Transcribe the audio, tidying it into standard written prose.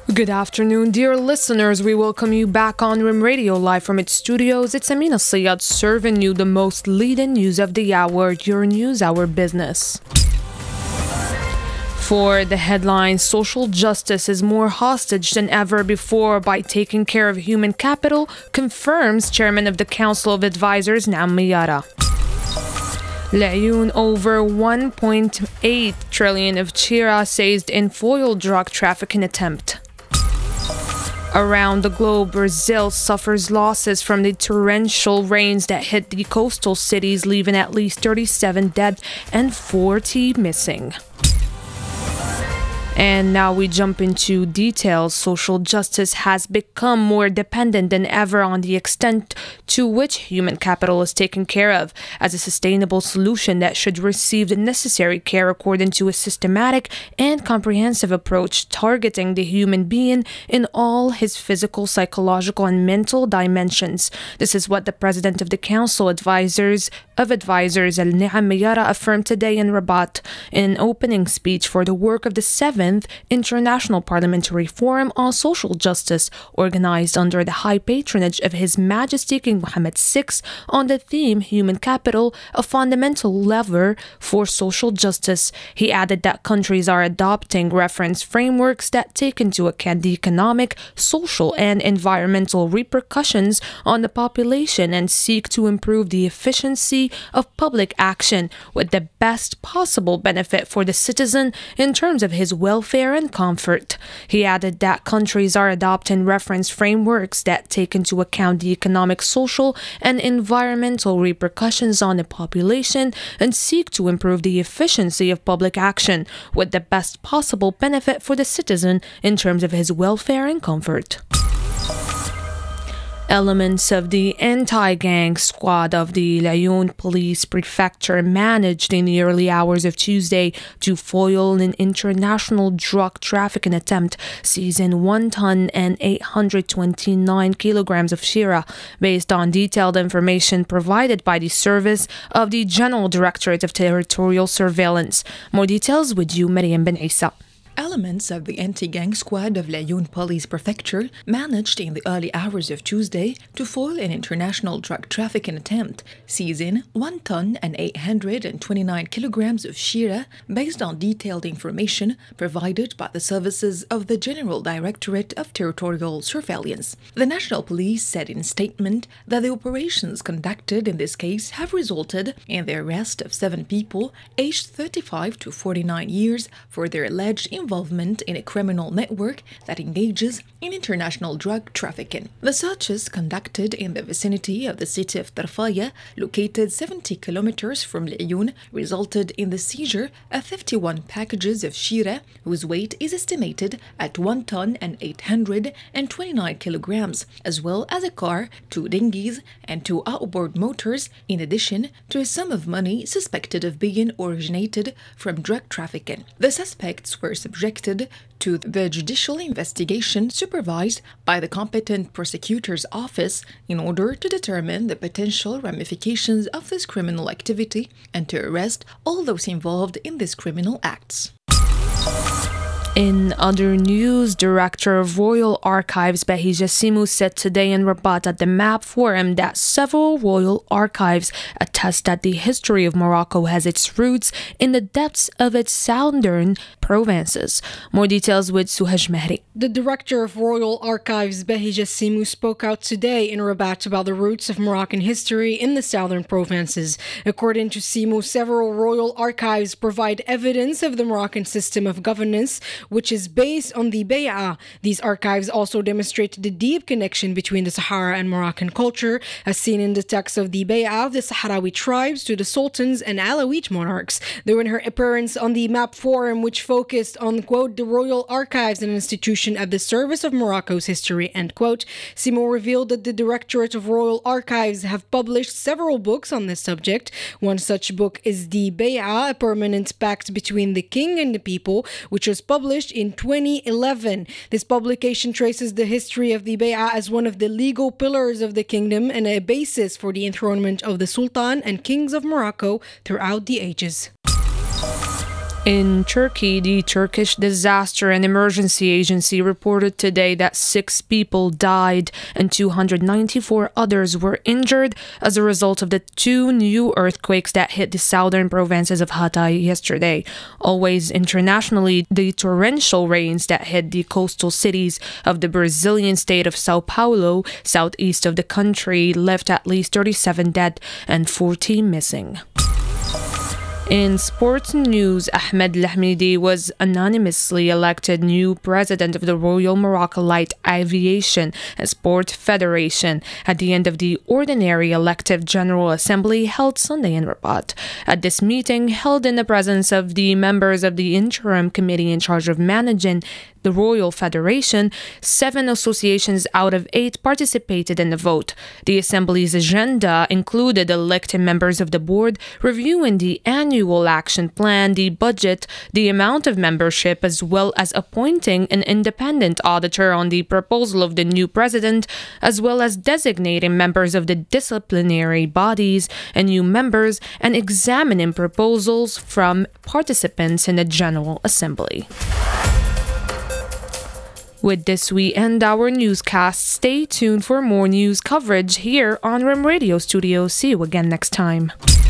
Good afternoon, dear listeners. We welcome you back on Rim Radio live from its studios. It's Amina Sayad serving you the most leading news of the hour, your news, our business. For the headline, social justice is more hostage than ever before by taking care of human capital, confirms Chairman of the Council of Advisors, Naam Miyara. Al-Ayoun over 1.8 trillion of Shira seized in foil drug trafficking attempt. Around the globe, Brazil suffers losses from the torrential rains that hit the coastal cities, leaving at least 37 dead and 40 missing. And now we jump into details. Social justice has become more dependent than ever on the extent to which human capital is taken care of as a sustainable solution that should receive the necessary care according to a systematic and comprehensive approach targeting the human being in all his physical, psychological, and mental dimensions. This is what the President of the Council of Advisors, Naam Miyara, affirmed today in Rabat in an opening speech for the work of the 7th International Parliamentary Forum on Social Justice, organized under the high patronage of His Majesty King Mohammed VI on the theme Human Capital, a fundamental lever for social justice. He added that countries are adopting reference frameworks that take into account the economic, social, and environmental repercussions on the population and seek to improve the efficiency of public action with the best possible benefit for the citizen in terms of his welfare and comfort. He added that countries are adopting reference frameworks that take into account the economic, social, and environmental repercussions on the population and seek to improve the efficiency of public action with the best possible benefit for the citizen in terms of his welfare and comfort. Elements of the anti-gang squad of the Al-Ayoun Police Prefecture managed in the early hours of Tuesday to foil an international drug trafficking attempt, seizing 1 ton and 829 kilograms of Shira, based on detailed information provided by the Service of the General Directorate of Territorial Surveillance. More details with you, Mariam Ben Isa. Elements of the anti-gang squad of Al-Ayoun Police Prefecture managed in the early hours of Tuesday to foil an international drug trafficking attempt, seizing 1 ton and 829 kilograms of Shira based on detailed information provided by the services of the General Directorate of Territorial Surveillance. The National Police said in a statement that the operations conducted in this case have resulted in the arrest of 7 people aged 35 to 49 years for their alleged involvement in a criminal network that engages in international drug trafficking. The searches conducted in the vicinity of the city of Tarfaya, located 70 kilometers from Al-Ayoun, resulted in the seizure of 51 packages of Shira, whose weight is estimated at 1 ton and 829 kilograms, as well as a car, 2 dinghies, and 2 outboard motors, in addition to a sum of money suspected of being originated from drug trafficking. The suspects were subjected to the judicial investigation supervised by the competent prosecutor's office in order to determine the potential ramifications of this criminal activity and to arrest all those involved in these criminal acts. In other news, Director of Royal Archives Bahija Simou said today in Rabat at the MAP Forum that several royal archives attest that the history of Morocco has its roots in the depths of its southern provinces. More details with Suhaj Mehri. The Director of Royal Archives Bahija Simou spoke out today in Rabat about the roots of Moroccan history in the southern provinces. According to Simou, several royal archives provide evidence of the Moroccan system of governance, which is based on the Bay'ah. These archives also demonstrate the deep connection between the Sahara and Moroccan culture, as seen in the text of the Bay'ah of the Sahrawi tribes to the sultans and Alawite monarchs. During her appearance on the MAP Forum, which focused on, quote, the Royal Archives, an institution at the service of Morocco's history, end quote, Simou revealed that the Directorate of Royal Archives have published several books on this subject. One such book is the Bay'ah, a permanent pact between the king and the people, which was published in 2011. This publication traces the history of the Bay'ah as one of the legal pillars of the kingdom and a basis for the enthronement of the Sultan and kings of Morocco throughout the ages. In Turkey, the Turkish Disaster and Emergency Agency reported today that 6 people died and 294 others were injured as a result of the 2 new earthquakes that hit the southern provinces of Hatay yesterday. Always internationally, the torrential rains that hit the coastal cities of the Brazilian state of Sao Paulo, southeast of the country, left at least 37 dead and 40 missing. In sports news, Ahmed Lahmidi was anonymously elected new president of the Royal Morocco Light Aviation and Sport Federation at the end of the ordinary elective General Assembly held Sunday in Rabat. At this meeting, held in the presence of the members of the interim committee in charge of managing the Royal Federation, 7 associations out of 8 participated in the vote. The Assembly's agenda included electing members of the board, reviewing the annual action plan, the budget, the amount of membership, as well as appointing an independent auditor on the proposal of the new president, as well as designating members of the disciplinary bodies and new members and examining proposals from participants in the General Assembly. With this, we end our newscast. Stay tuned for more news coverage here on RIM Radio Studios. See you again next time.